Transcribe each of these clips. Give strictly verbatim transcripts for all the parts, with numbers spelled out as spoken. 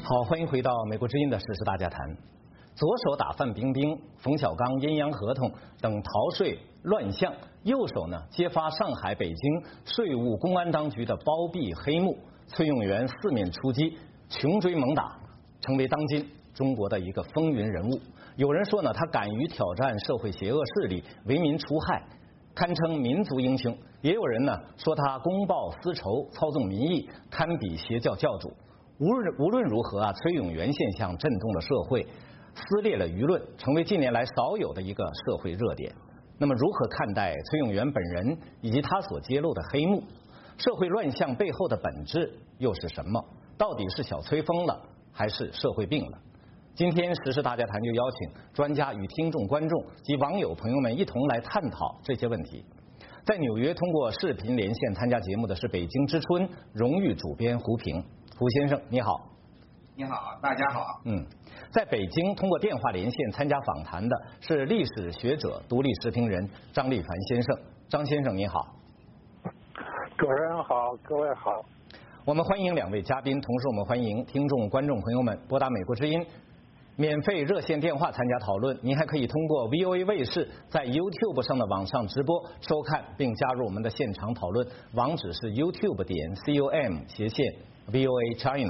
好，欢迎回到美国之音的时事大家谈。左手打范冰冰、冯小刚阴阳合同等逃税乱象，右手呢揭发上海、北京税务公安当局的包庇黑幕，崔永元四面出击，穷追猛打，成为当今中国的一个风云人物。有人说呢，他敢于挑战社会邪恶势力，为民除害，堪称民族英雄；也有人呢说他公报私仇，操纵民意，堪比邪教教主。无论无论如何啊，崔永元现象震动了社会，撕裂了舆论，成为近年来少有的一个社会热点。那么，如何看待崔永元本人以及他所揭露的黑幕？社会乱象背后的本质又是什么？到底是小崔疯了，还是社会病了？今天时事大家谈就邀请专家与听众、观众及网友朋友们一同来探讨这些问题。在纽约通过视频连线参加节目的是北京之春荣誉主编胡平。胡先生你好。 你好，大家好。 嗯，在北京通过电话连线参加访谈的是历史学者、独立时评人张立凡先生。张先生你好。 主持人好，各位好。 我们欢迎两位嘉宾，同时我们欢迎听众、观众朋友们拨打美国之音免费热线电话参加讨论。您还可以通过 V O A 卫视在 YouTube 上的网上直播收看并加入我们的现场讨论，网址是 YouTube 点 com 斜线 V O A China。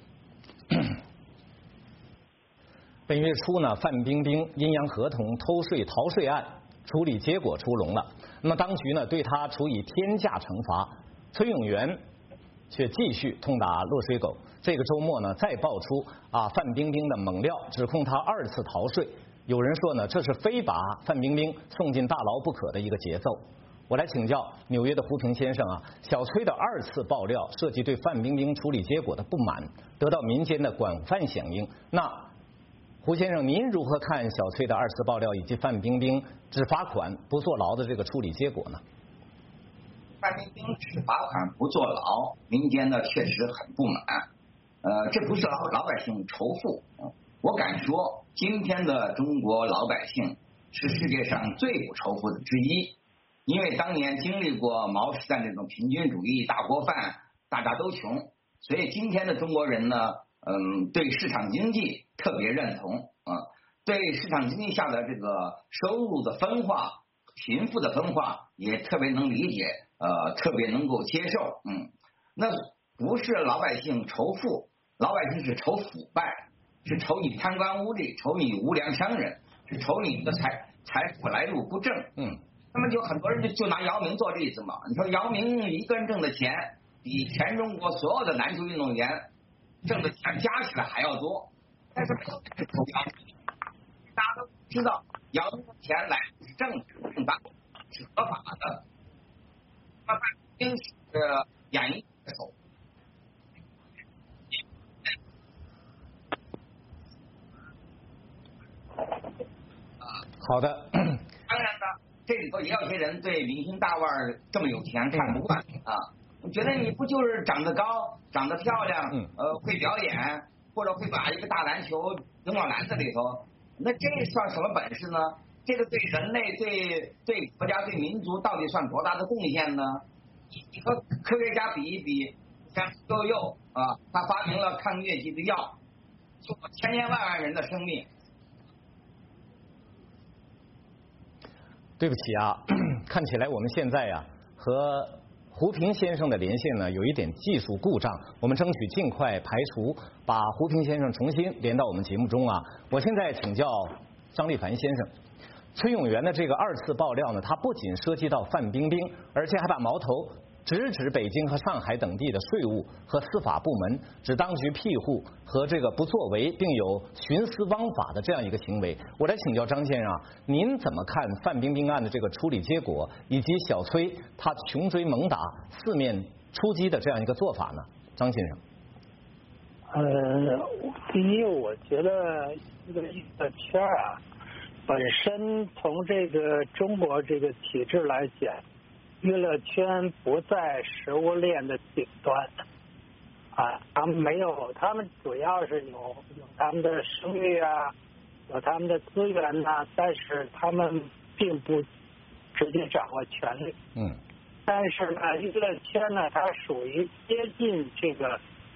本月初呢，范冰冰阴阳合同偷税逃税案处理结果出笼了。那么当局呢对他处以天价惩罚，崔永元却继续痛打落水狗。这个周末呢，再爆出啊范冰冰的猛料，指控他二次逃税。有人说呢，这是非把范冰冰送进大牢不可的一个节奏。我来请教纽约的胡平先生啊，小崔的二次爆料涉及对范冰冰处理结果的不满，得到民间的广泛响应。那胡先生，您如何看小崔的二次爆料以及范冰冰只罚款不坐牢的这个处理结果呢？ 范冰冰只罚款不坐牢，民间呢确实很不满。呃，这不是老老百姓仇富，我敢说，今天的中国老百姓是世界上最不仇富的之一。因为当年经历过毛时代那种平均主义大锅饭，大家都穷，所以今天的中国人呢，嗯，对市场经济特别认同啊、呃，对市场经济下的这个收入的分化、贫富的分化也特别能理解，呃，特别能够接受。嗯，那不是老百姓仇富，老百姓是仇腐败，是仇你贪官污吏，仇你无良商人，是仇你的财财富来路不正。嗯。那么就很多人就就拿姚明做例子嘛，你说姚明一个人挣的钱比全中国所有的篮球运动员挣的钱加起来还要多，但是没有人投姚明。大家都知道姚明的钱来是正正当是合法的，他范冰冰是演艺手。 好的。 当然呢，这里头也有些人对明星大腕这么有钱看不惯啊，觉得你不就是长得高、长得漂亮，呃，会表演，或者会把一个大篮球扔到篮子里头，那这算什么本事呢？这个对人类、对对国家、对民族到底算多大的贡献呢？你和科学家比一比，像周佑啊，他发明了抗疟疾的药，救了千千万万人的生命。 对不起啊，看起来我们现在啊和胡平先生的连线呢有一点技术故障，我们争取尽快排除，把胡平先生重新连到我们节目中啊。我现在请教张立凡先生，崔永元的这个二次爆料呢，他不仅涉及到范冰冰，而且还把矛头直指北京和上海等地的税务和司法部门，指当局庇护和这个不作为，并有徇私枉法的这样一个行为。我来请教张先生啊，您怎么看范冰冰案的这个处理结果，以及小崔他穷追猛打、四面出击的这样一个做法呢？张先生。 呃，第一，我觉得这个娱乐圈啊，本身从这个中国这个体制来讲，娱乐圈不在食物链的顶端啊，他们没有，他们主要是有有他们的声誉啊，有他们的资源呐、啊，但是他们并不直接掌握权力。嗯。但是呢，娱乐圈呢，它属于接近这个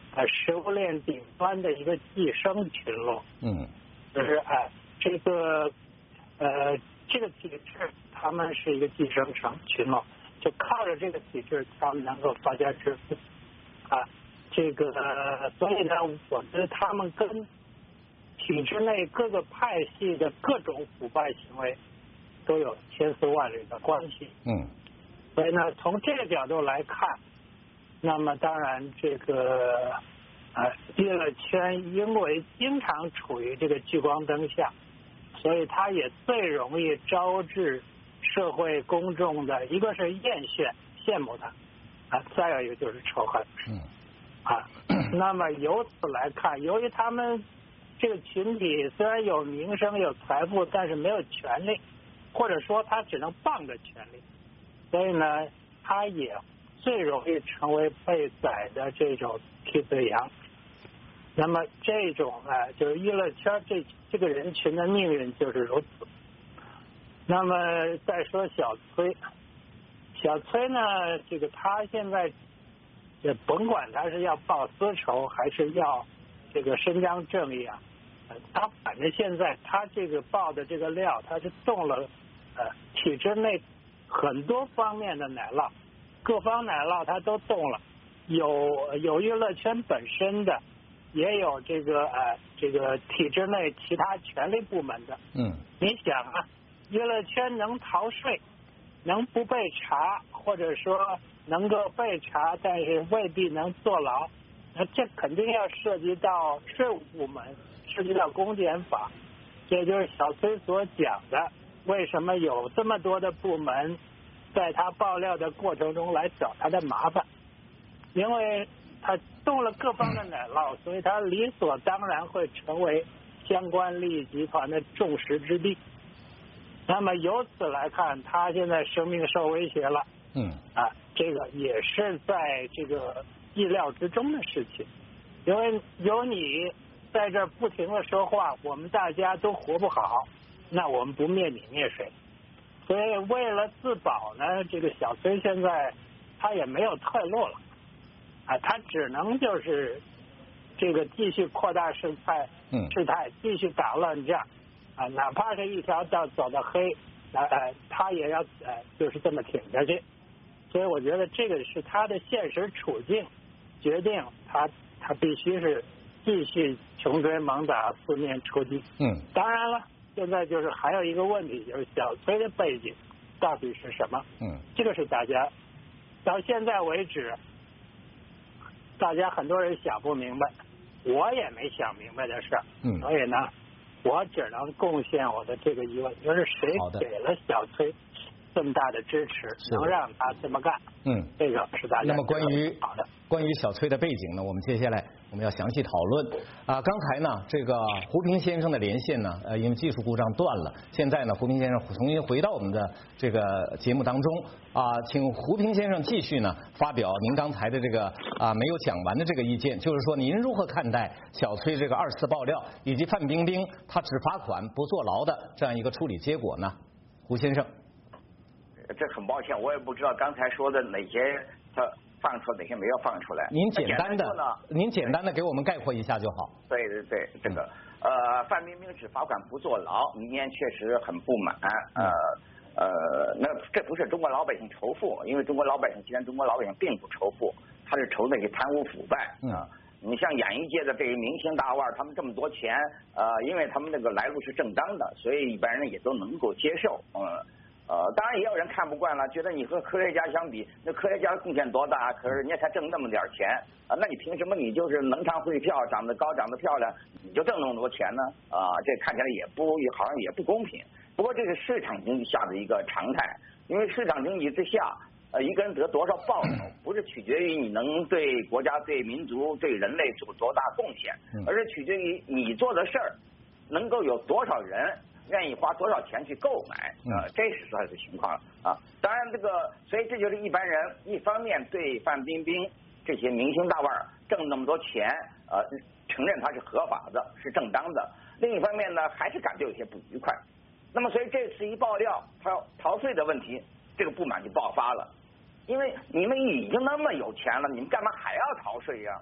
呃食物链顶端的一个寄生群落。 嗯， 就是哎、呃、这个呃这个体制，他们是一个寄生层群落，就靠着这个体制，他们能够发家致富啊。这个、呃、所以呢，我觉得他们跟体制内各个派系的各种腐败行为都有千丝万缕的关系。 嗯， 所以呢，从这个角度来看，那么当然这个呃娱乐圈因为经常处于这个聚光灯下，所以它也最容易招致社会公众的一个是艳羡羡慕它啊，再有一个就是仇恨。 嗯， 啊，那么由此来看，由于他们这个群体虽然有名声有财富，但是没有权利，或者说他只能傍着权力，所以呢，他也最容易成为被宰的这种替罪羊。那么这种啊，就是娱乐圈这这个人群的命运就是如此。那么再说小崔，小崔呢，这个他现在也甭管他是要报私仇还是要这个伸张正义啊，他反正现在他这个报的这个料，他是动了呃体制内很多方面的奶酪，各方奶酪他都动了，有有娱乐圈本身的，也有这个呃这个体制内其他权力部门的。 嗯， 你想啊，娱乐圈能逃税，能不被查，或者说能够被查，但是未必能坐牢，那这肯定要涉及到税务部门，涉及到公检法，这就是小崔所讲的，为什么有这么多的部门在他爆料的过程中来找他的麻烦，因为他动了各方的奶酪，所以他理所当然会成为相关利益集团的众矢之的。那么由此来看，他现在生命受威胁了。 嗯， 啊，这个也是在这个意料之中的事情，因为有你在这儿不停的说话，我们大家都活不好，那我们不灭你灭谁？所以为了自保呢，这个小崔现在他也没有退路了，啊，他只能就是这个继续扩大事态， 嗯， 事态继续打乱仗，啊，哪怕是一条道走到黑，呃呃，他也要呃就是这么挺下去。所以我觉得这个是他的现实处境决定他他必须是继续穷追猛打，四面出击。 嗯， 当然了，现在就是还有一个问题，就是小崔的背景到底是什么？ 嗯， 这个是大家到现在为止，大家很多人想不明白，我也没想明白的事儿。 嗯， 所以呢，我只能贡献我的这个疑问，就是谁给了小崔这么大的支持，能让他这么干？ 嗯， 这个是大家。 那么关于好的， 关于小崔的背景呢，我们接下来我们要详细讨论啊。刚才呢，这个胡平先生的连线呢，呃，因为技术故障断了。现在呢，胡平先生重新回到我们的这个节目当中啊，请胡平先生继续呢发表您刚才的这个啊没有讲完的这个意见，就是说您如何看待小崔这个二次爆料，以及范冰冰他只罚款不坐牢的这样一个处理结果呢？胡先生。 这很抱歉，我也不知道刚才说的哪些他放出来，哪些没有放出来。 您简单的， 呢您简单的给我们概括一下就好。 对对对，这个呃，范冰冰只罚款不坐牢，民间确实很不满。呃呃，那这不是中国老百姓仇富，因为中国老百姓既然中国老百姓并不仇富，他是仇那些贪污腐败啊。嗯，你像演艺界的这些明星大腕，他们这么多钱，呃，因为他们那个来路是正当的，所以一般人也都能够接受。嗯。呃，当然也有人看不惯了，觉得你和科学家相比，那科学家贡献多大？可是人家才挣那么点钱啊，那你凭什么你就是能唱会跳，长得高，长得漂亮，你就挣那么多钱呢？啊，这看起来也不好像也不公平。不过这是市场经济下的一个常态，因为市场经济之下，呃，一个人得多少报酬，不是取决于你能对国家、对民族、对人类做多大贡献，而是取决于你做的事儿能够有多少人愿意花多少钱去购买啊、呃，这是他的情况啊。当然，这个所以这就是一般人一方面对范冰冰这些明星大腕挣那么多钱，呃，承认他是合法的，是正当的；另一方面呢，还是感觉有些不愉快。那么，所以这次一爆料他逃税的问题，这个不满就爆发了。因为你们已经那么有钱了，你们干嘛还要逃税呀？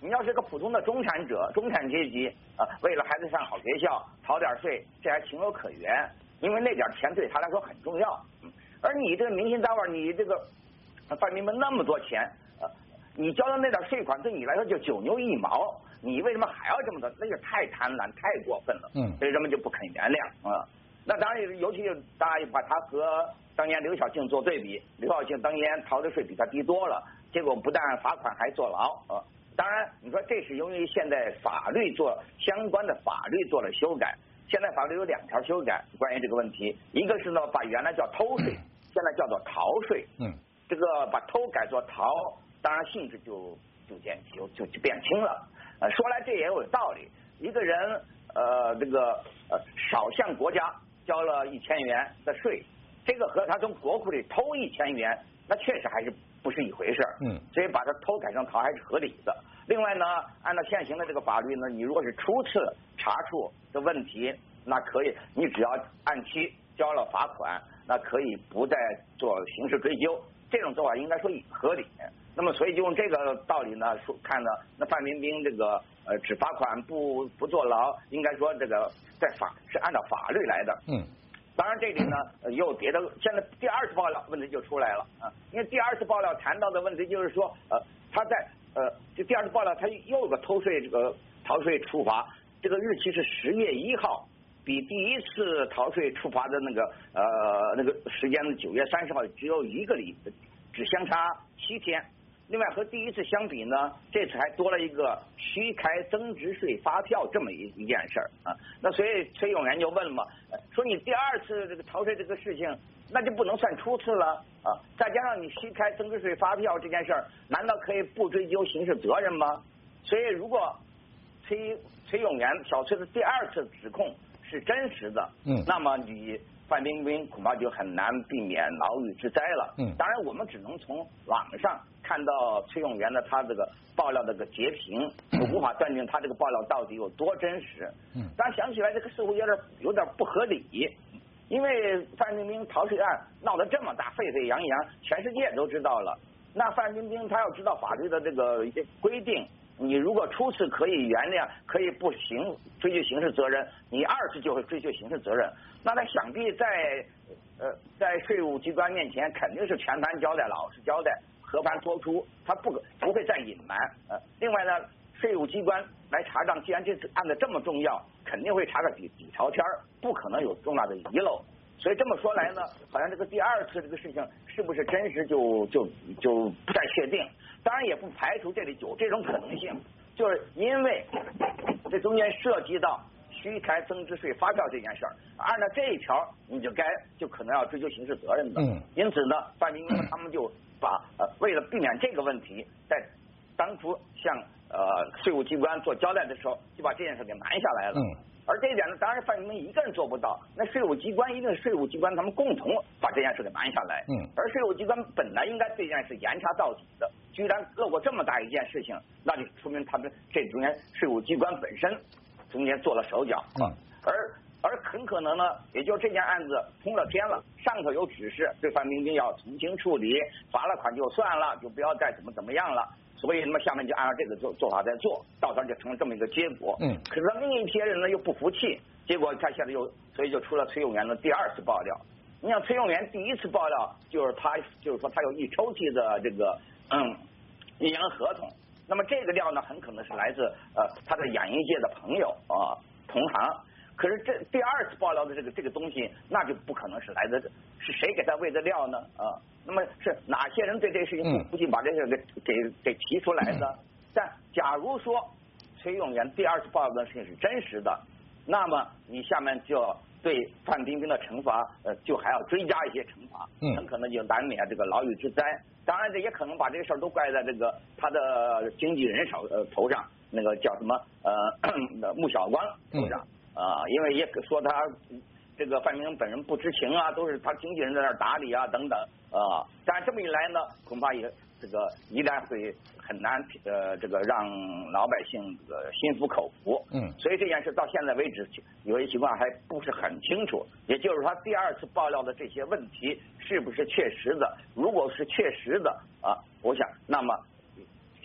你要是个普通的中产者、中产阶级啊，为了孩子上好学校逃点税，这还情有可原，因为那点钱对他来说很重要。嗯，而你这个明星大腕，你这个范冰冰那么多钱，呃，你交的那点税款对你来说就九牛一毛，你为什么还要这么多？那就太贪婪、太过分了。 嗯， 所以人们就不肯原谅啊。那当然，尤其大家把他和当年刘晓庆做对比，刘晓庆当年逃的税比他低多了，结果不但罚款还坐牢啊。当然，你说这是由于现在法律做相关的法律做了修改，现在法律有两条修改关于这个问题，一个是呢把原来叫偷税，现在叫做逃税。 嗯， 这个把偷改作逃，当然性质就就变就就就变轻了。呃，说来这也有道理，一个人呃这个呃少向国家交了一千元的税，这个和他从国库里偷一千元，那确实还是不是一回事儿。 嗯， 所以把它偷改成逃还是合理的。另外呢，按照现行的这个法律呢，你如果是初次查处的问题，那可以，你只要按期交了罚款，那可以不再做刑事追究。这种做法应该说也合理。那么，所以就用这个道理呢，说看呢，那范冰冰这个呃只罚款不不坐牢，应该说这个在法是按照法律来的。 嗯。 当然，这里呢也有别的。现在第二次爆料问题就出来了啊，因为第二次爆料谈到的问题就是说，呃，他在呃，这第二次爆料他又有个偷税这个逃税处罚，这个日期是十月一号，比第一次逃税处罚的那个呃那个时间的九月三十号只有一个礼，只相差七天。另外和第一次相比呢，这次还多了一个虚开增值税发票这么一一件事儿啊。那所以崔永元就问了嘛，说你第二次这个逃税这个事情，那就不能算初次了啊？再加上你虚开增值税发票这件事儿，难道可以不追究刑事责任吗？所以如果崔崔永元小崔的第二次指控是真实的，嗯，那么你范冰冰恐怕就很难避免牢狱之灾了。嗯，当然我们只能从网上看到崔永元的他这个爆料这个截屏，无法断定他这个爆料到底有多真实。嗯，但想起来这个似乎有点有点不合理，因为范冰冰逃税案闹得这么大，沸沸扬扬，全世界都知道了。那范冰冰她要知道法律的这个一些规定，你如果初次可以原谅，可以不行追究刑事责任，你二次就会追究刑事责任。那他想必在呃在税务机关面前肯定是全盘交代、老实交代、和盘托出，他不不会再隐瞒。呃，另外呢，税务机关来查账，既然这次案子这么重要，肯定会查个底底朝天，不可能有重大的遗漏。所以这么说来呢，好像这个第二次这个事情是不是真实就就就不太确定。当然也不排除这里有这种可能性，就是因为这中间涉及到虚开增值税发票这件事儿，按照这一条你就该就可能要追究刑事责任的。嗯，因此呢，范冰冰他们就把呃为了避免这个问题，在当初向呃税务机关做交代的时候，就把这件事给瞒下来了。嗯。而这一点呢，当然范冰冰一个人做不到，那税务机关一定是税务机关他们共同把这件事给瞒下来。嗯。而税务机关本来应该这件事严查到底的，居然漏过这么大一件事情，那就说明他们这中间税务机关本身中间做了手脚。嗯。而而很可能呢，也就是这件案子通了天了，上头有指示对范冰冰要从轻处理，罚了款就算了，就不要再怎么怎么样了。所以那么下面就按照这个做做法在做，到头就成了这么一个结果。嗯。可是另一批人呢又不服气，结果他现在又所以就出了崔永元的第二次爆料。你像崔永元第一次爆料，就是他就是说他有一抽屉的这个嗯阴阳合同，那么这个料呢很可能是来自呃他的演艺界的朋友啊、呃、同行。可是这第二次爆料的这个这个东西，那就不可能是来自是谁给他喂的料呢？啊，那么是哪些人对这个事情不服气，把这个给给给提出来的？但假如说崔永元第二次爆料的事情是真实的，那么你下面就要对范冰冰的惩罚，呃，就还要追加一些惩罚，很可能就难免这个牢狱之灾。当然，这也可能把这个事儿都怪在这个他的经纪人手呃头上，那个叫什么呃穆晓光头上。啊，因为也说他这个范冰冰本人不知情啊，都是他经纪人在那儿打理啊等等啊。但这么一来呢，恐怕也这个依然会很难呃这个让老百姓这个心服口服。嗯。所以这件事到现在为止，有些情况还不是很清楚。也就是他第二次爆料的这些问题是不是确实的？如果是确实的啊，我想那么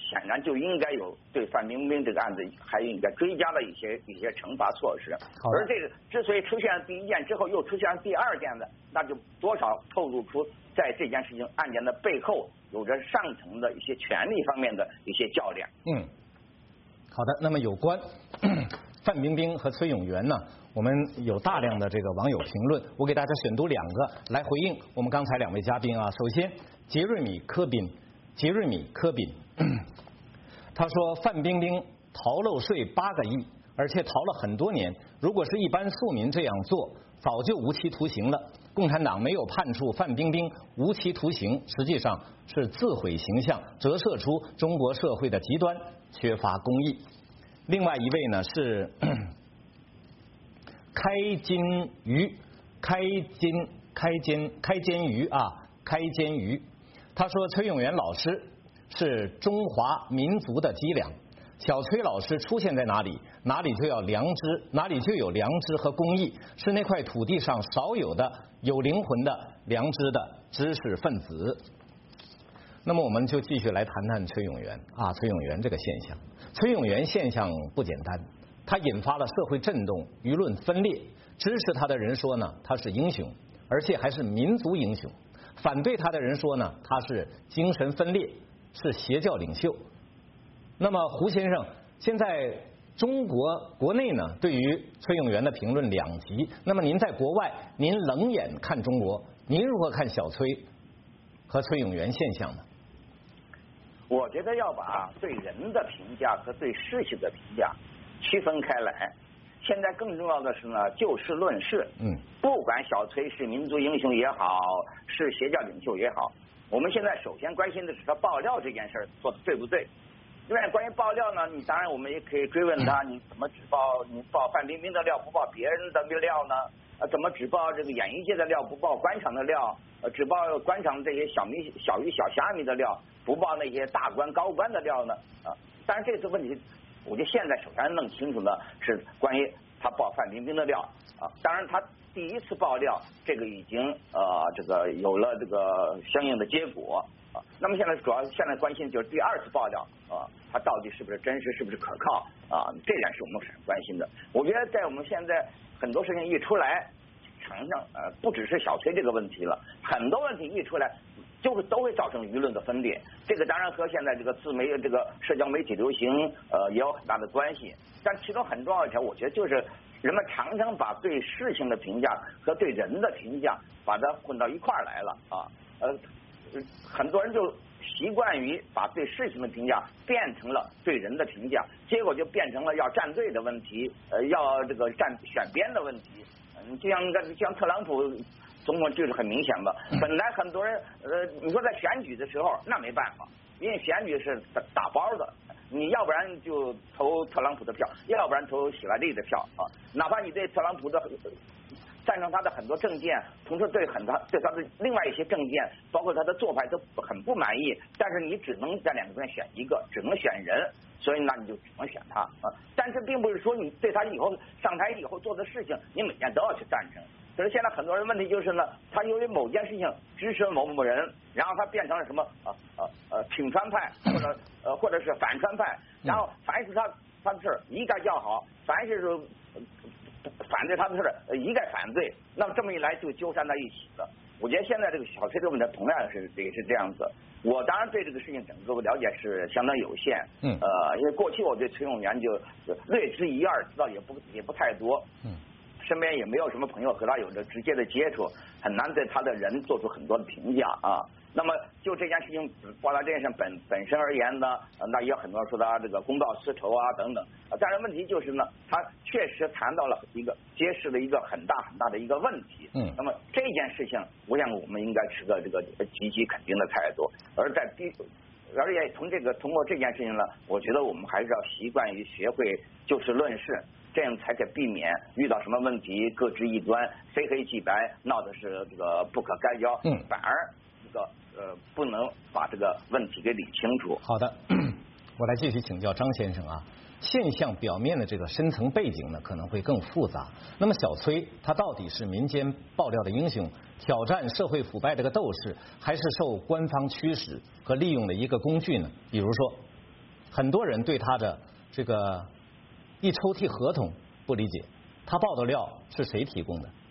显然就应该有对范冰冰这个案子还应该追加了一些一些惩罚措施。而这个之所以出现第一件之后又出现第二件的，那就多少透露出在这件事情案件的背后有着上层的一些权力方面的一些较量。 嗯，好的。那么有关范冰冰和崔永元呢，我们有大量的这个网友评论，我给大家选读两个来回应我们刚才两位嘉宾啊。首先，杰瑞米·科宾，杰瑞米·科宾，他说范冰冰逃漏税八个亿，而且逃了很多年，如果是一般庶民这样做，早就无期徒刑了。共产党没有判处范冰冰无期徒刑，实际上是自毁形象，折射出中国社会的极端缺乏公义。另外一位呢是开金鱼，开金开金开煎鱼啊，开煎鱼。他说崔永元老师是中华民族的脊梁，小崔老师出现在哪里，哪里就要良知，哪里就有良知和公义，是那块土地上少有的有灵魂的良知的知识分子。那么我们就继续来谈谈崔永元啊，崔永元这个现象。崔永元现象不简单，他引发了社会震动，舆论分裂。支持他的人说呢，他是英雄，而且还是民族英雄；反对他的人说呢，他是精神分裂，是邪教领袖。那么胡先生，现在中国国内呢，对于崔永元的评论两极。那么您在国外，您冷眼看中国，您如何看小崔和崔永元现象呢？ 我觉得要把对人的评价和对事情的评价区分开来。现在更重要的是呢，就事论事。 嗯， 不管小崔是民族英雄也好，是邪教领袖也好，我们现在首先关心的是他爆料这件事做的对不对。因为关于爆料呢，你当然我们也可以追问他，你怎么只爆你爆范冰冰的料，不爆别人的料呢？呃，怎么只报这个演艺界的料，不报官场的料？呃，只报官场这些小米、小鱼、小虾米的料，不报那些大官高官的料呢？啊，当然这次问题，我觉得现在首先弄清楚的是关于他报范冰冰的料啊。当然他第一次爆料，这个已经呃这个有了这个相应的结果啊。那么现在主要现在关心的就是第二次爆料啊，他到底是不是真实，是不是可靠啊？这点是我们很关心的。我觉得在我们现在很多事情一出来，场上呃不只是小崔这个问题了，很多问题一出来，就会都会造成舆论的分裂。这个当然和现在这个自媒这个社交媒体流行呃也有很大的关系。但其中很重要一条，我觉得就是人们常常把对事情的评价和对人的评价把它混到一块儿来了啊。呃，很多人就习惯于把对事情的评价变成了对人的评价，结果就变成了要站队的问题，呃，要这个站选边的问题。嗯，就像像特朗普总统就是很明显吧。本来很多人呃，你说在选举的时候那没办法，因为选举是打包的，你要不然就投特朗普的票，要不然投希拉里的票啊。哪怕你对特朗普的赞成他的很多政见，同时对很他对他的另外一些政见，包括他的做法都很不满意，但是你只能在两个中间选一个，只能选人，所以那你就只能选他啊。但是并不是说你对他以后上台以后做的事情，你每件都要去赞成。可是现在很多人问题就是呢，他由于某件事情支持某某人，然后他变成了什么啊啊呃挺川派，或者呃或者是反川派，然后凡是他他的事儿一概叫好，凡是说反对他的事儿一概反对，那么这么一来就纠缠在一起了。我觉得现在这个小崔这个问题同样是也是这样子。我当然对这个事情整个了解是相当有限， 嗯， 呃，因为过去我对崔永元就略知一二，知道也不也不太多， 嗯， 身边也没有什么朋友和他有着直接的接触，很难对他的人做出很多的评价啊。那么就这件事情报道这件事本本身而言呢，那也有很多人说他这个公报私仇啊等等。但是问题就是呢，他确实谈到了一个揭示了一个很大很大的一个问题。 嗯， 那么这件事情，我想我们应该持个这个积极肯定的态度。而在第，而且从这个通过这件事情呢，我觉得我们还是要习惯于学会就事论事。这样才可避免遇到什么问题各执一端，非黑即白，闹的是这个不可开交。 嗯， 反而这个呃不能把这个问题给理清楚。 好的，我来继续请教张先生啊。现象表面的这个深层背景呢，可能会更复杂。那么小崔他到底是民间爆料的英雄，挑战社会腐败这个斗士，还是受官方驱使和利用的一个工具呢？比如说很多人对他的这个一抽屉合同不理解，他爆的料是谁提供的？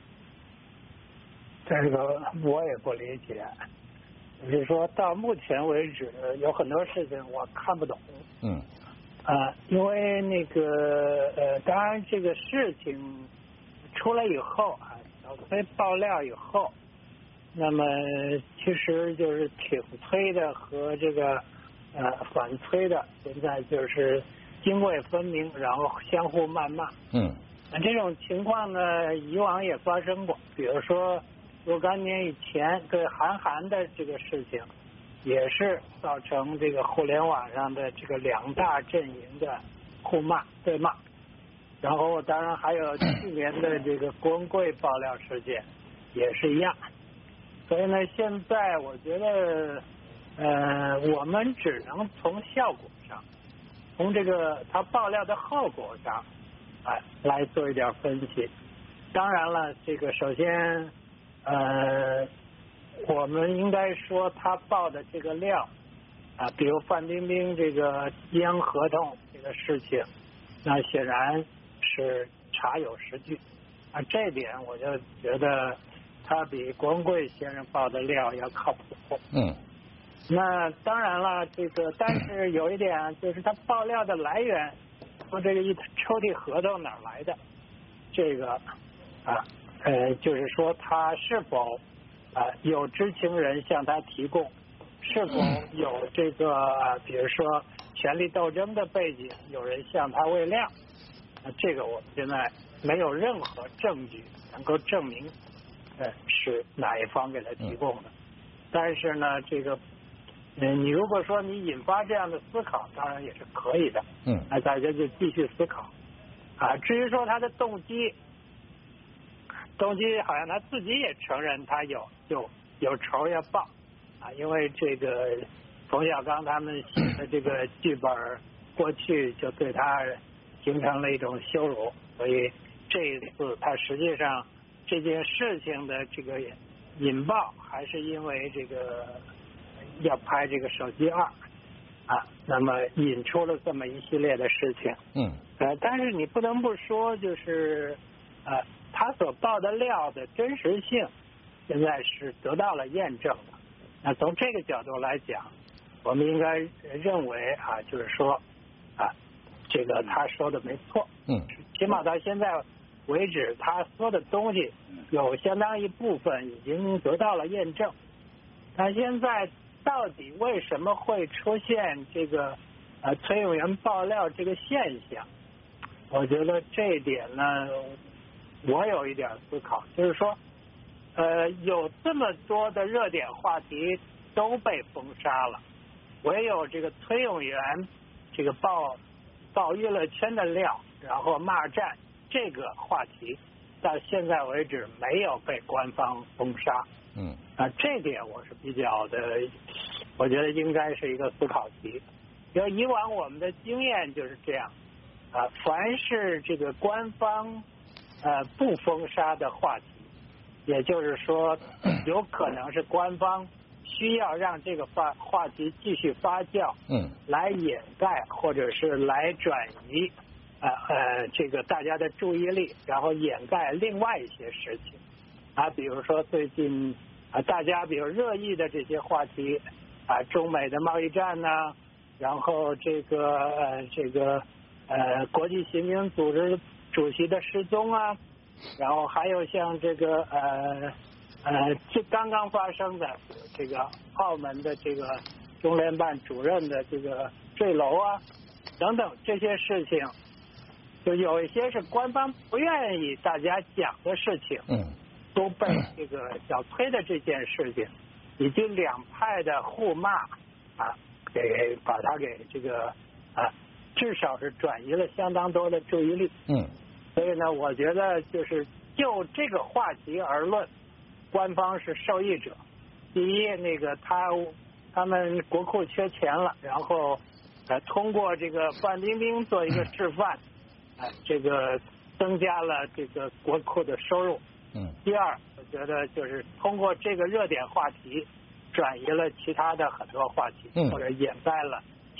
这个我也不理解。就是说到目前为止，有很多事情我看不懂。 嗯。 啊，因为那个呃，当然这个事情出来以后啊，小崔爆料以后，那么其实就是挺崔的和这个呃反崔的，现在就是泾渭分明，然后相互谩骂。 嗯。 那这种情况呢，以往也发生过，比如说若干年以前对韩寒的这个事情，也是造成这个互联网上的这个两大阵营的互骂对骂。然后当然还有去年的这个郭文贵爆料事件也是一样。所以呢，现在我觉得呃我们只能从效果上，从这个他爆料的后果上哎来做一点分析。当然了，这个首先呃我们应该说他报的这个料啊，比如范冰冰这个阴阳合同这个事情，那显然是查有实据啊，这点我就觉得他比郭文贵先生报的料要靠谱。 嗯。 那当然了，这个但是有一点就是他爆料的来源和这个一抽屉合同哪来的，这个啊呃就是说他是否啊、呃，有知情人向他提供，是否有这个、呃、比如说权力斗争的背景，有人向他喂料，那这个我们现在没有任何证据能够证明呃是哪一方给他提供的。但是呢，这个嗯，你如果说你引发这样的思考，当然也是可以的。 嗯， 那大家就继续思考啊。至于说他的动机。动机好像他自己也承认他有有有仇要报啊，因为这个冯小刚他们写的这个剧本过去就对他形成了一种羞辱，所以这一次他实际上这件事情的这个引爆还是因为这个要拍这个手机二啊，那么引出了这么一系列的事情。 嗯， 呃，但是你不能不说，就是呃。他所报的料的真实性，现在是得到了验证的。那从这个角度来讲，我们应该认为啊，就是说啊，这个他说的没错。 嗯。 起码到现在为止，他说的东西有相当一部分已经得到了验证。那现在到底为什么会出现这个呃崔永元爆料这个现象？我觉得这一点呢。我有一点思考，就是说，呃，有这么多的热点话题都被封杀了，唯有这个崔永元这个爆爆娱乐圈的料，然后骂战这个话题，到现在为止没有被官方封杀。 嗯。 啊，这点我是比较的，我觉得应该是一个思考题。因为以往我们的经验就是这样，啊，凡是这个官方。呃，不封杀的话题，也就是说，有可能是官方需要让这个话话题继续发酵， 嗯， 来掩盖或者是来转移，呃呃，这个大家的注意力，然后掩盖另外一些事情啊，比如说最近啊，大家比如热议的这些话题啊，中美的贸易战呢，然后这个呃这个呃国际刑警组织。主席的失踪啊，然后还有像这个呃呃，这刚刚发生的这个澳门的这个中联办主任的这个坠楼啊等等这些事情，就有一些是官方不愿意大家讲的事情， 嗯， 都被这个小崔的这件事情以及两派的互骂啊，给把他给这个啊。至少是转移了相当多的注意力。 嗯， 所以呢，我觉得就是就这个话题而论，官方是受益者。第一，那个他他们国库缺钱了，然后呃通过这个范冰冰做一个示范，呃这个增加了这个国库的收入。 嗯。 第二，我觉得就是通过这个热点话题，转移了其他的很多话题， 嗯， 或者掩盖了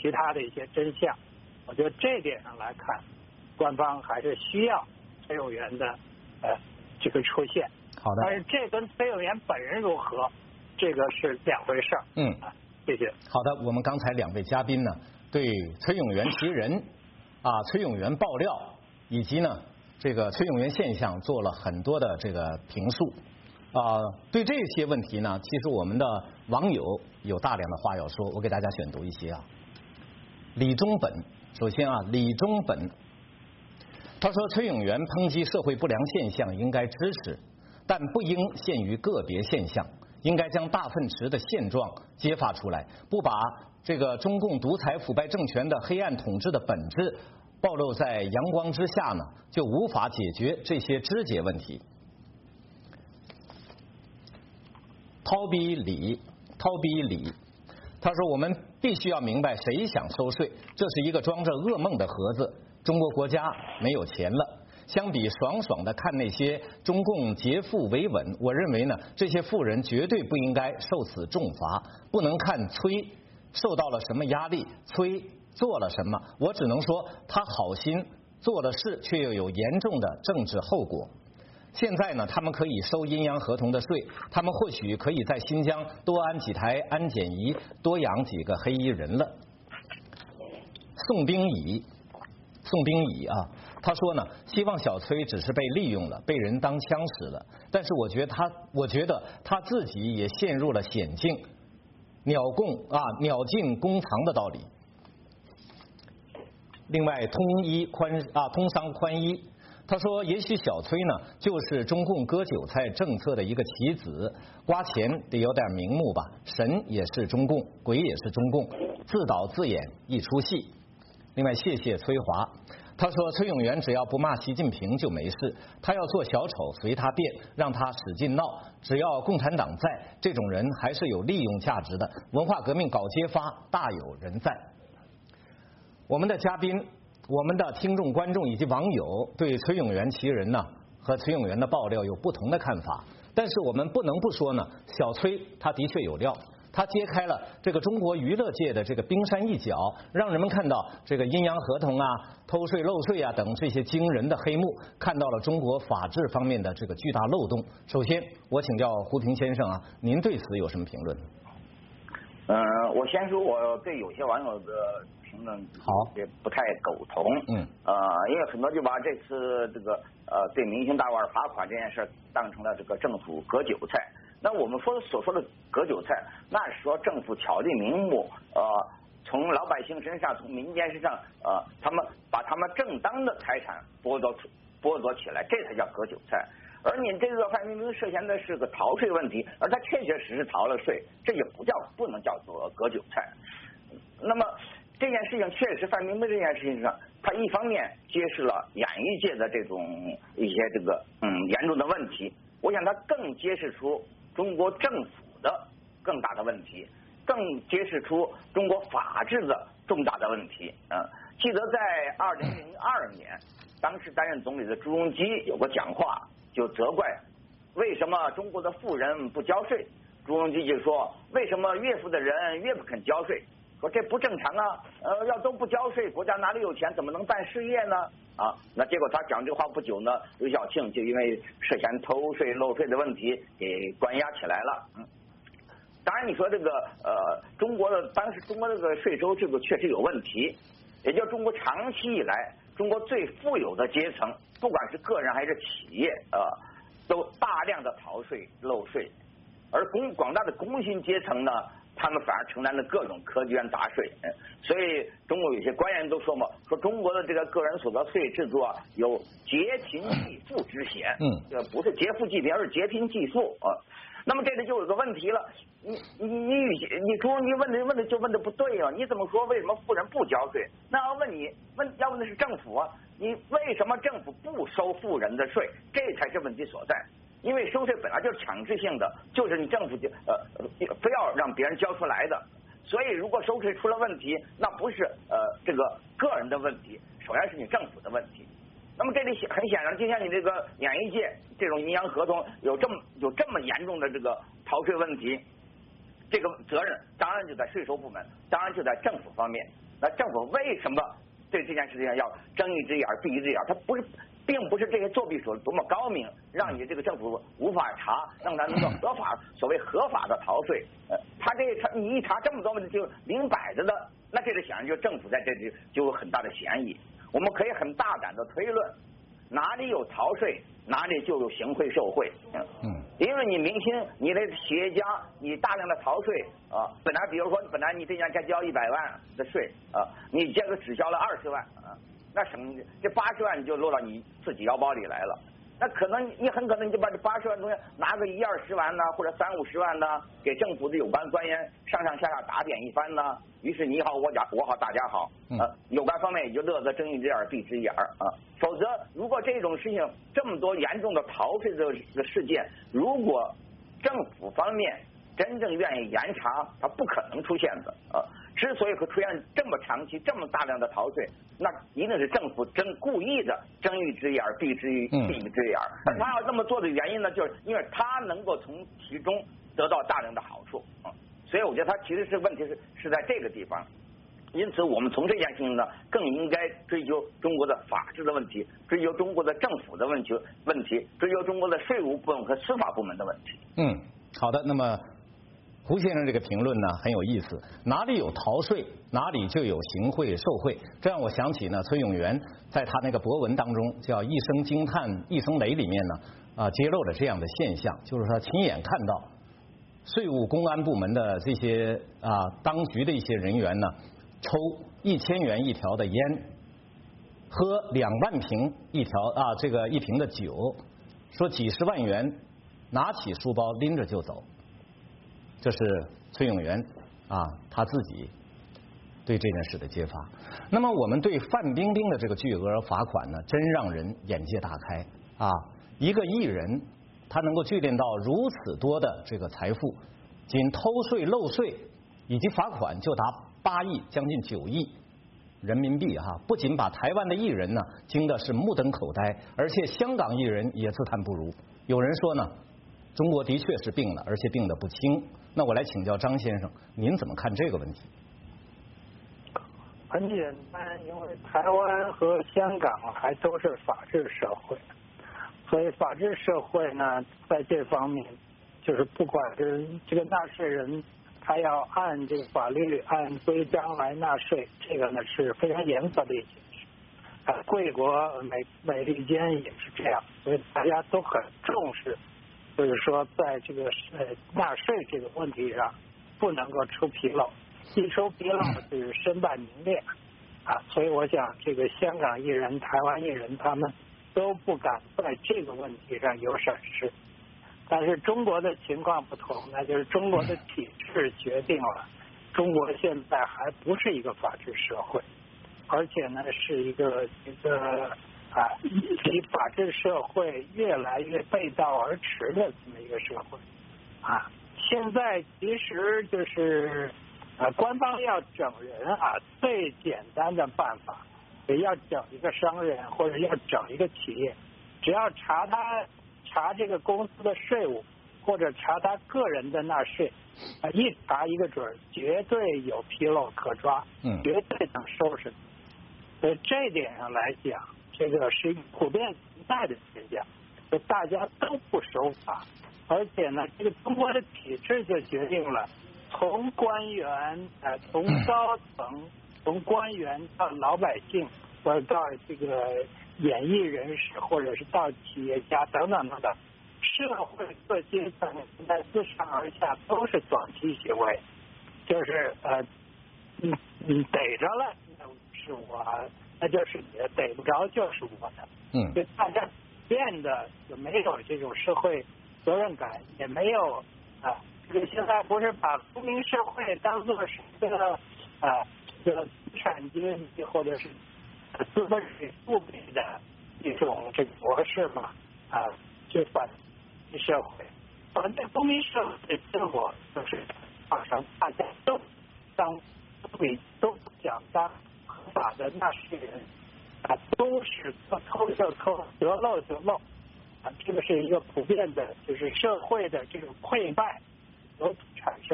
其他的一些真相。我觉得这点上来看，官方还是需要崔永元的呃这个出现。 好的。 但是这跟崔永元本人如何，这个是两回事儿。 嗯， 谢谢。 好的，我们刚才两位嘉宾呢，对崔永元其人啊、崔永元爆料以及呢这个崔永元现象做了很多的这个评述啊、呃。对这些问题呢，其实我们的网友有大量的话要说，我给大家选读一些啊。李忠本，首先啊，李忠本，他说崔永元抨击社会不良现象应该支持，但不应限于个别现象，应该将大粪池的现状揭发出来，不把这个中共独裁腐败政权的黑暗统治的本质暴露在阳光之下呢，就无法解决这些枝节问题。涛比李，涛比李，他说我们必须要明白，谁想收税，这是一个装着噩梦的盒子。中国国家没有钱了。相比爽爽的看那些中共劫富为稳，我认为呢，这些富人绝对不应该受此重罚。不能看崔受到了什么压力，崔做了什么，我只能说他好心做了事，却又有严重的政治后果。现在呢，他们可以收阴阳合同的税，他们或许可以在新疆多安几台安检仪，多养几个黑衣人了。宋冰乙，宋冰乙啊，他说呢，希望小崔只是被利用了，被人当枪使了，但是我觉得他，我觉得他自己也陷入了险境，鸟共啊，鸟尽弓藏的道理。另外，通一宽啊，通商宽一。他说，也许小崔呢，就是中共割韭菜政策的一个棋子，刮钱得有点名目吧。神也是中共，鬼也是中共，自导自演一出戏。另外，谢谢崔华。他说，崔永元只要不骂习近平就没事，他要做小丑随他便，让他使劲闹。只要共产党在，这种人还是有利用价值的。文化革命搞揭发，大有人在。我们的嘉宾。我们的听众、观众以及网友对崔永元其人呢和崔永元的爆料有不同的看法，但是我们不能不说呢，小崔他的确有料，他揭开了这个中国娱乐界的这个冰山一角，让人们看到这个阴阳合同啊、偷税漏税啊等这些惊人的黑幕，看到了中国法治方面的这个巨大漏洞。首先，我请教胡平先生啊，您对此有什么评论？ 嗯、呃，我先说我对有些网友的评论好也不太苟同， 嗯， 呃，因为很多就把这次这个呃对明星大腕罚款这件事当成了这个政府割韭菜。那我们说的所说的割韭菜，那是说政府巧立名目，呃，从老百姓身上、从民间身上，呃，他们把他们正当的财产剥夺剥夺起来，这才叫割韭菜。而你这个范冰冰涉嫌的是个逃税问题，而他确确实实逃了税，这也不叫不能叫做割韭菜。那么这件事情确实，范冰冰这件事情上，他一方面揭示了演艺界的这种一些这个嗯严重的问题，我想他更揭示出中国政府的更大的问题，更揭示出中国法治的重大的问题。嗯，记得在二零零二年，当时担任总理的朱镕基有个讲话，就责怪为什么中国的富人不交税。朱镕基就说，为什么越富的人越不肯交税？说这不正常啊，呃，要都不交税，国家哪里有钱，怎么能办事业呢？啊，那结果他讲这话不久呢，刘晓庆就因为涉嫌偷税漏税的问题给关押起来了。嗯，当然你说这个呃，中国的当时中国这个税收制度确实有问题，也就是中国长期以来中国最富有的阶层，不管是个人还是企业，呃，都大量的逃税漏税，而公广大的工薪阶层呢，他们反而承担了各种苛捐杂税。所以中国有些官员都说嘛，说中国的这个个人所得税制度啊，有劫贫济富之嫌。 嗯， 这不是劫富济贫，而是劫贫济富啊。那么这里就有个问题了，你你你你朱你问的问的就问的不对啊！你怎么说为什么富人不交税？那要问你问要问的是政府啊，你为什么政府不收富人的税？这才是问题所在。因为收税本来就是强制性的，就是你政府就呃非要让别人交出来的。所以如果收税出了问题，那不是呃这个个人的问题，首先是你政府的问题。那么这里很显然，就像你这个演艺界这种阴阳合同有这么有这么严重的这个逃税问题，这个责任当然就在税收部门，当然就在政府方面。 那政府为什么对这件事情要睁一只眼闭一只眼？它不是，并不是这些作弊手多么高明，让你这个政府无法查，让他能够合法，所谓合法的逃税。呃，他这查你一查这么多问题，就明摆着的，那这个显然就政府在这里就有很大的嫌疑。我们可以很大胆的推论，哪里有逃税，哪里就有行贿受贿。嗯嗯，因为你明星，你的企业家，你大量的逃税啊，本来比如说本来你这年该交一百万的税啊，你这个只交了二十万啊，那省这八十万你就落到你自己腰包里来了。那可能你很可能你就把这八十万东西拿个一二十万呢，或者三五十万呢，给政府的有关官员上上下下打点一番呢。于是你好我家我好大家好，呃，有关方面也就乐得睁一只眼闭一只眼啊。否则，如果这种事情这么多严重的逃税的的事件，如果政府方面真正愿意严查，它不可能出现的啊。之所以会出现这么长期、这么大量的逃税，那一定是政府真故意的睁一只眼闭一只闭一只眼。而他要这么做的原因呢，就是因为他能够从其中得到大量的好处啊。所以我觉得他其实是问题是是在这个地方。因此，我们从这件事情呢，更应该追究中国的法治的问题，追究中国的政府的问题问题，追究中国的税务部门和司法部门的问题。 嗯，好的。那么胡先生这个评论呢很有意思，哪里有逃税，哪里就有行贿受贿。这让我想起呢，崔永元在他那个博文当中叫《一声惊叹一声雷》里面呢啊、呃、揭露了这样的现象，就是他亲眼看到税务公安部门的这些啊、呃、当局的一些人员呢，抽一千元一条的烟，喝两万瓶一条啊这个一瓶的酒，说几十万元拿起书包拎着就走。这是崔永元啊他自己对这件事的揭发。那么我们对范冰冰的这个巨额罚款呢，真让人眼界大开啊！一个艺人他能够聚敛到如此多的这个财富，仅偷税漏税以及罚款就达八亿，将近九亿人民币哈、啊！不仅把台湾的艺人呢惊的是目瞪口呆，而且香港艺人也自叹不如。有人说呢，中国的确是病了，而且病得不轻。那我来请教张先生，您怎么看这个问题？ 很简单，因为台湾和香港还都是法治社会，所以法治社会呢，在这方面就是不管是这个纳税人，他要按这个法律、按规章来纳税，这个呢是非常严格的一件事。啊，贵国美美利坚也是这样，所以大家都很重视。就是说，在这个呃纳税这个问题上，不能够出纰漏，一出纰漏就是身败名裂啊。所以我想，这个香港艺人、台湾艺人，他们都不敢在这个问题上有闪失。但是中国的情况不同，那就是中国的体制决定了，中国现在还不是一个法治社会，而且呢是一个一个。啊，离法治社会越来越背道而驰的这么一个社会啊！现在其实就是啊，官方要整人啊，最简单的办法，也要整一个商人或者要整一个企业，只要查他查这个公司的税务，或者查他个人的纳税，啊，一查一个准，绝对有纰漏可抓，嗯，绝对能收拾。所以这一点上来讲，这个是普遍存在的现象，就大家都不守法，而且呢，这个中国的体制就决定了，从官员呃，从高层，从官员到老百姓，或者到这个演艺人士，或者是到企业家等等等等，社会各阶层在自上而下都是短期行为，就是呃，你你逮着了，那是我。那就是你的，逮不着就是我的。嗯，就大家变得就没有这种社会责任感，也没有啊。这个现在不是把公民社会当做是这个啊这个资产阶级或者是资本主义富裕的一种这个模式嘛？啊，就反社会，反正公民社会的生活就是好像大家都当都比都不想当。法的纳税人啊，都是偷就偷，得漏就漏啊，这个是一个普遍的，就是社会的这种溃败所产生。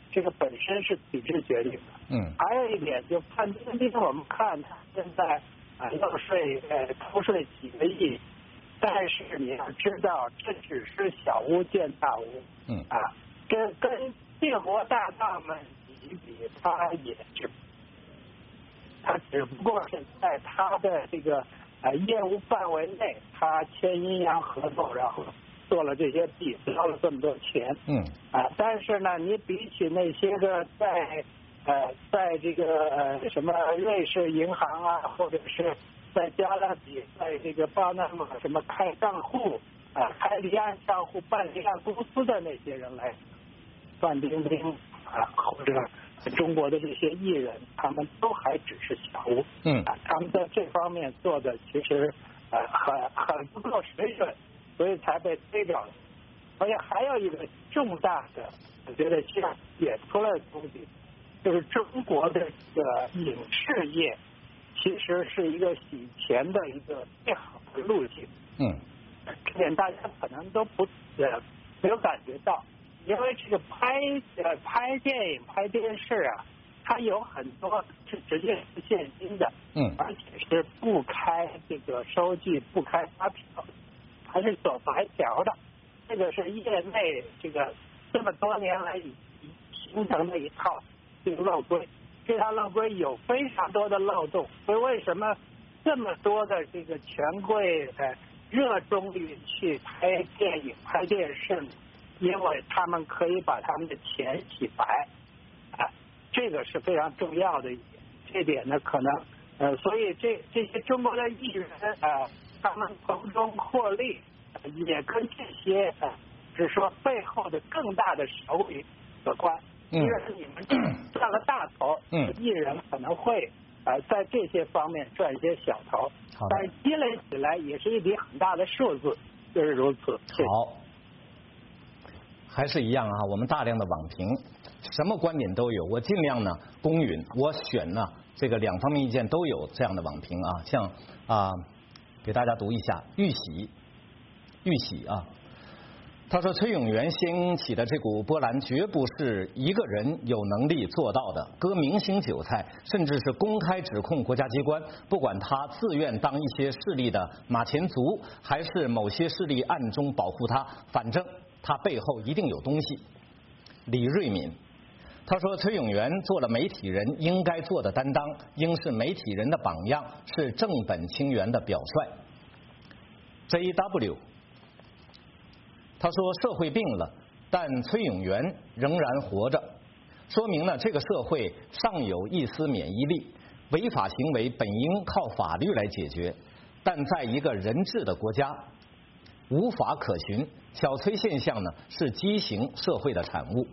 这个本身是体制决定的。 嗯。 还有一点，就范冰冰，我们看他现在啊漏税呃偷税几个亿，但是你要知道，这只是小巫见大巫。 嗯。 啊，这跟建国大盗们比比，他也只，他只不过是在他的这个呃业务范围内，他签阴阳合同，然后做了这些弊，得了这么多钱。 嗯。 啊，但是呢，你比起那些个在呃在这个呃什么瑞士银行啊，或者是在加勒比，在这个巴拿马什么开账户啊、开离岸账户、办离岸公司的那些人来，范冰冰啊或者中国的这些艺人，他们都还只是小巫。 嗯。 啊，他们在这方面做的其实呃很很不够水准。所以才被推掉了。而且还有一个重大的，我觉得需要点出来的东西，就是中国的这个影视业其实是一个洗钱的一个最好的路径。 嗯。 这点大家可能都不呃没有感觉到，因为这个拍呃拍电影、拍电视啊，它有很多是直接是现金的。 嗯。 而且是不开这个收据、不开发票。还是走白条的，这个是业内这个这么多年来形成的一套这个漏规，这套漏规有非常多的漏洞，所以为什么这么多的这个权贵呃热衷于去拍电影、拍电视呢？因为他们可以把他们的钱洗白，啊，这个是非常重要的一点。这点呢，可能呃，所以这这些中国的艺人啊。呃他们从中获利，也跟这些呃，只说背后的更大的手笔有关。因为你们赚了大头， 嗯， 艺人可能会呃在这些方面赚一些小头，但是积累起来也是一笔很大的数字，就是如此。 好，还是一样啊，我们大量的网评，什么观点都有，我尽量呢公允，我选呢这个两方面意见都有这样的网评啊，像啊。给大家读一下，玉玺，玉玺啊，他说崔永元掀起的这股波澜，绝不是一个人有能力做到的。割明星韭菜，甚至是公开指控国家机关，不管他自愿当一些势力的马前卒，还是某些势力暗中保护他，反正他背后一定有东西。李瑞敏。他说崔永元做了媒体人应该做的担当，应是媒体人的榜样，是正本清源的表率。J W 他说社会病了，但崔永元仍然活着，说明呢这个社会尚有一丝免疫力，违法行为本应靠法律来解决，但在一个人治的国家无法可循。小崔现象呢是畸形社会的产物。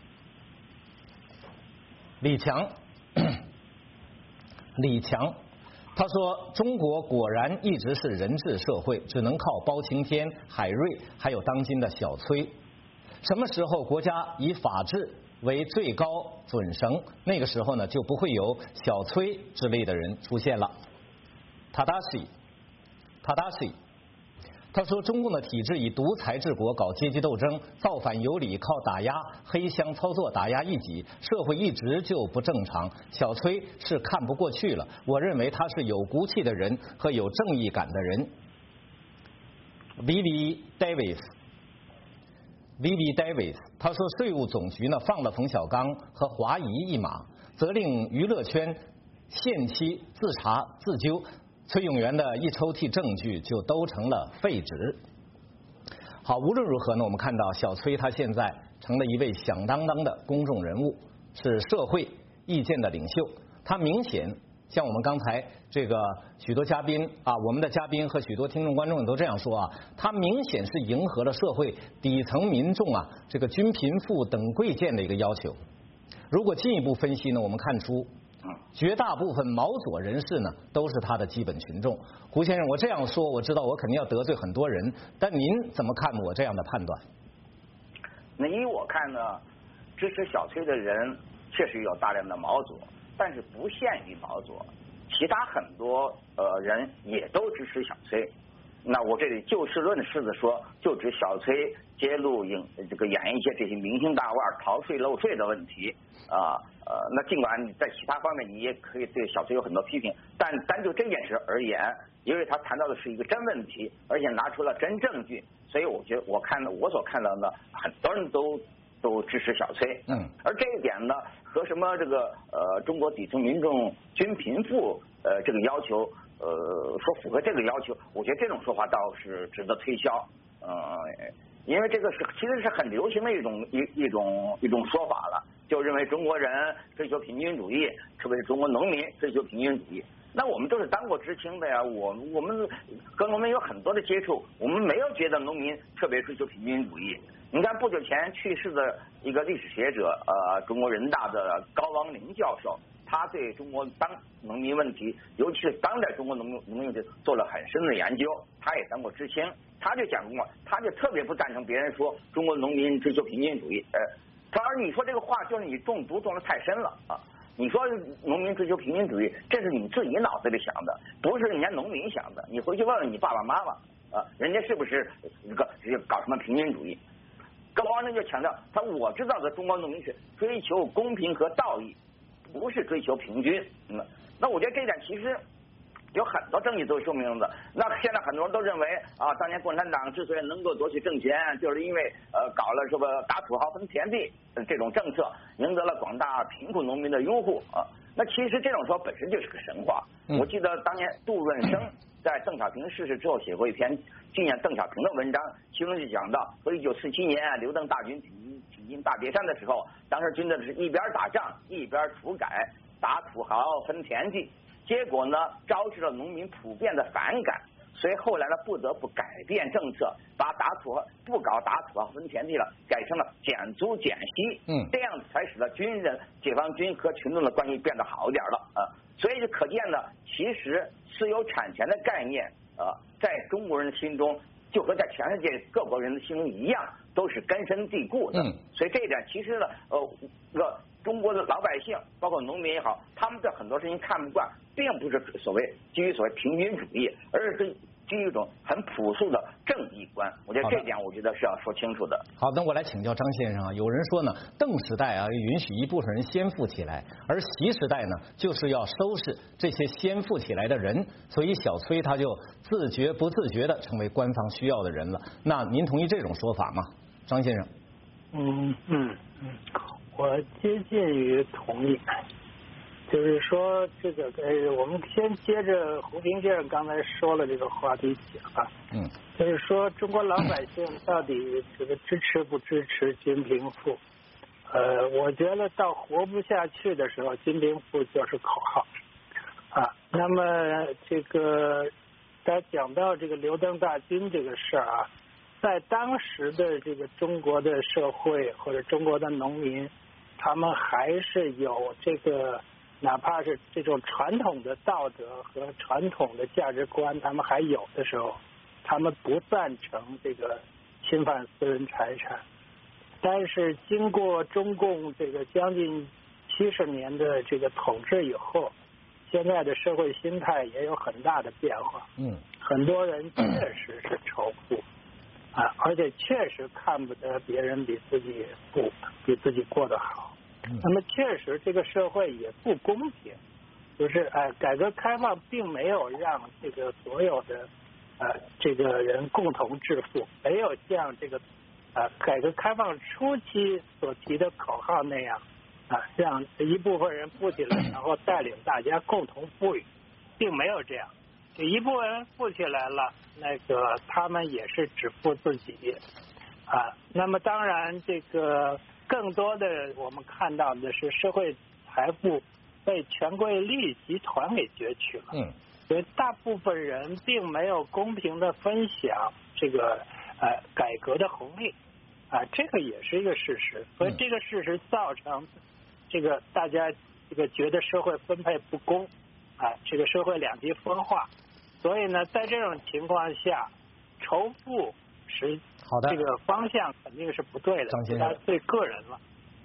李强，李强，他说：“中国果然一直是人治社会，只能靠包青天、海瑞，还有当今的小崔。什么时候国家以法治为最高准绳，那个时候呢，就不会有小崔之类的人出现了。” Tadashi， Tadashi。他说中共的体制以独裁治国，搞阶级斗争，造反有理，靠打压黑箱操作打压异己，社会一直就不正常。小崔是看不过去了，我认为他是有骨气的人和有正义感的人。Vivi Davis， Vivi Davis， 他说税务总局呢放了冯小刚和华谊一马，责令娱乐圈限期自查自纠。崔永元的一抽屉证据就都成了废纸。好，无论如何呢，我们看到小崔他现在成了一位响当当的公众人物，是社会意见的领袖。他明显像我们刚才这个许多嘉宾啊，我们的嘉宾和许多听众观众都这样说啊，他明显是迎合了社会底层民众啊这个均贫富等贵贱的一个要求。如果进一步分析呢，我们看出绝大部分毛左人士呢，都是他的基本群众。胡先生，我这样说，我知道我肯定要得罪很多人，但您怎么看我这样的判断？ 那依我看呢，支持小崔的人确实有大量的毛左，但是不限于毛左，其他很多呃人也都支持小崔。 那我这里就事论事的说，就指小崔揭露影这个演一些这些明星大腕逃税漏税的问题啊呃那尽管在其他方面你也可以对小崔有很多批评，但单就这件事而言，因为他谈到的是一个真问题，而且拿出了真证据，所以我觉得我看我所看到的很多人都都支持小崔。 嗯， 而这一点呢，和什么这个呃中国底层民众均贫富呃这个要求。呃，说符合这个要求，我觉得这种说法倒是值得推销。呃，因为这个是其实是很流行的一种一一种一种说法了，就认为中国人追求平均主义，特别是中国农民追求平均主义。那我们都是当过知青的呀，我我们和农民有很多的接触，我们没有觉得农民特别追求平均主义。你看不久前去世的一个历史学者，呃，中国人大的高王林教授。他对中国当农民问题，尤其是当代中国农民农民问题做了很深的研究。他也当过知青，他就讲过，他就特别不赞成别人说中国农民追求平均主义。呃，他说你说这个话就是你中毒中的太深了啊！你说农民追求平均主义，这是你自己脑子里想的，不是人家农民想的。你回去问问你爸爸妈妈啊，人家是不是这个搞什么平均主义？高王林就强调，他我知道的中国农民是追求公平和道义。不是追求平均，嗯，那我觉得这点其实有很多证据都说明的。那现在很多人都认为啊，当年共产党之所以能够夺取政权，就是因为呃搞了什么打土豪分田地这种政策，赢得了广大贫苦农民的拥护啊。那其实这种说本身就是个神话。我记得当年杜润生在邓小平逝世之后写过一篇纪念邓小平的文章，其中就讲到说一九四七年刘邓大军挺进大别山的时候，当时军队是一边打仗一边土改，打土豪分田地，结果呢招致了农民普遍的反感，所以后来呢不得不改变政策，把打土豪不搞打土豪分田地了，改成了减租减息， 嗯， 这样才使得军人解放军和群众的关系变得好一点了啊。所以就可见呢，其实私有产权的概念啊，在中国人的心中就和在全世界各国人的心中一样，都是根深蒂固的。 嗯， 所以这一点其实呢，呃，这个中国的老百姓，包括农民也好，他们对很多事情看不惯，并不是所谓基于所谓平均主义，而是基于一种很朴素的正义观。我觉得这点我觉得是要说清楚的。 好，那我来请教张先生啊，有人说呢，邓时代啊允许一部分人先富起来，而习时代呢就是要收拾这些先富起来的人，所以小崔他就自觉不自觉的成为官方需要的人了。那您同意这种说法吗，张先生？ 嗯嗯嗯，我接近于同意。就是说，这个呃，我们先接着胡平先生刚才说了这个话题讲啊， 嗯， 就是说中国老百姓到底这个支持不支持均贫富？呃，我觉得到活不下去的时候，均贫富就是口号啊。那么这个，在讲到这个刘邓大军这个事儿啊，在当时的这个中国的社会或者中国的农民，他们还是有这个。哪怕是这种传统的道德和传统的价值观，他们还有的时候，他们不赞成这个侵犯私人财产。但是经过中共这个将近七十年的这个统治以后，现在的社会心态也有很大的变化。 嗯， 很多人确实是仇富啊，而且确实看不得别人比自己不比自己过得好。那么确实，这个社会也不公平，就是哎，改革开放并没有让这个所有的呃这个人共同致富，没有像这个呃改革开放初期所提的口号那样啊，让一部分人富起来，然后带领大家共同富裕，并没有这样。这一部分人富起来了，那个他们也是只富自己啊。那么当然这个。更多的我们看到的是社会财富被权贵利益集团给攫取了，嗯，所以大部分人并没有公平的分享这个呃改革的红利啊，这个也是一个事实，所以这个事实造成这个大家这个觉得社会分配不公啊，这个社会两极分化，所以呢，在这种情况下，仇富是。 好的， 这个方向肯定是不对的， 张先生， 对个人了。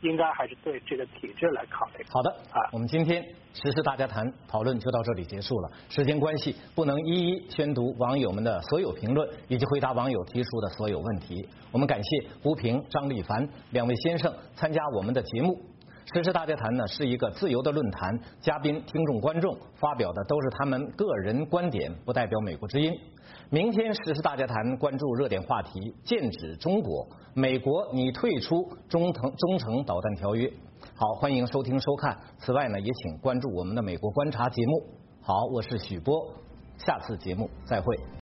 应该还是对这个体制来考虑。 好的啊， 我们今天时事大家谈讨论就到这里结束了。时间关系，不能一一宣读网友们的所有评论以及回答网友提出的所有问题。我们感谢吴平、张立凡两位先生参加我们的节目。时事大家谈呢是一个自由的论坛，嘉宾、听众、观众发表的都是他们个人观点，不代表美国之音。明天时事大家谈关注热点话题，剑指中国，美国拟退出中程中程导弹条约。好，欢迎收听收看。此外呢，也请关注我们的美国观察节目。好，我是许波，下次节目再会。